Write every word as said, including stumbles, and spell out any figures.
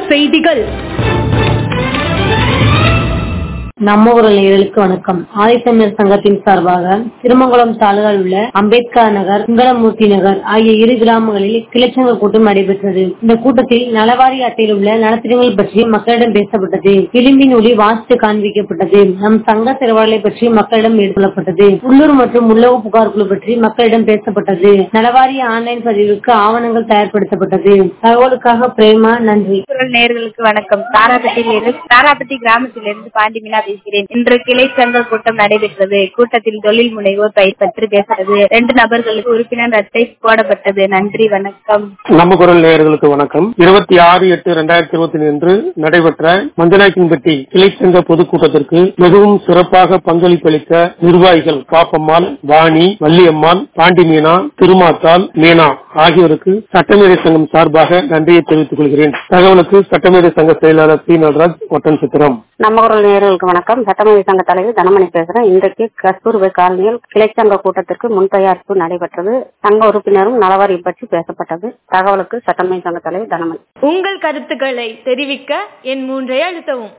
செய்திகள். நம்ம ஊரல் நேயர்களுக்கு வணக்கம். ஆதித்தமிழர் சங்கத்தின் சார்பாக திருமங்கலம் தாலுகாவில் உள்ள அம்பேத்கர் நகர், சுந்தரமூர்த்தி நகர் ஆகிய இரு கிராமங்களில் கிளைச்சங்க கூட்டம் நடைபெற்றது. இந்த கூட்டத்தில் நலவாரி அட்டையில் உள்ள நலத்திட்டங்கள் பற்றி மக்களிடம் பேசப்பட்டது. விளிம்பின் ஒளி வாசித்து காண்பிக்கப்பட்டது. நம் சங்க செயல்பாடுகளை பற்றி மக்களிடம் மேற்கொள்ளப்பட்டது. உள்ளூர் மற்றும் உள்ளக புகார் குழு பற்றி மக்களிடம் பேசப்பட்டது. நலவாரி ஆன்லைன் பதிவுக்கு ஆவணங்கள் தயார்படுத்தப்பட்டது. தகவலுக்காக பிரேமா. நன்றி. நேயர்களுக்கு வணக்கம். தாராபட்டியிலிருந்து தாராபட்டி கிராமத்திலிருந்து பாண்டி மீனா பேசுகிறேன். இன்று கிளை சங்க கூட்டம் நடைபெற்றது. கூட்டத்தில் தொழில் முனைவோர் பயிர் பற்றி பேசுறது. ரெண்டு நபர்களுக்கு உறுப்பினர் அட்டை போடப்பட்டது. நன்றி, வணக்கம். நம்ம குரல் நேயர்களுக்கு வணக்கம். இருபத்தி ஆறு எட்டு இரண்டாயிரத்தி இருபத்தி ஒன்று நடைபெற்ற மஞ்சநாயக்கன்பட்டி கிளை சங்க பொதுக்கூட்டத்திற்கு மிகவும் சிறப்பாக பங்களிப்பளித்த நிர்வாகிகள் பாப்பம்மாள், வாணி, வள்ளியம்மாள், பாண்டி மீனா, திருமாத்தாள், மீனா ஆகியோருக்கு சட்டமேதை சங்கம் சார்பாக நன்றியை தெரிவித்துக் கொள்கிறேன். தகவலுக்கு சட்டமேதை சங்க செயலாளர் பி நடராஜ், ஒட்டன் சித்திரம். நம்ம குரல் நேயர்களுக்கு வணக்கம். சட்டமேதை சங்க தலைவர் தனமணி பேசுறேன். இன்றைக்கு கஸ்தூர்பா காலனியில் கிளைச்சங்க கூட்டத்திற்கு முன் தயாரிப்பு நடைபெற்றது. சங்க உறுப்பினரும் நலவாரி பற்றி பேசப்பட்டது. தகவலுக்கு சட்டமேதை சங்க தலைவர் தனமணி. உங்கள் கருத்துக்களை தெரிவிக்க என் மூன்றை அழுத்தவும்.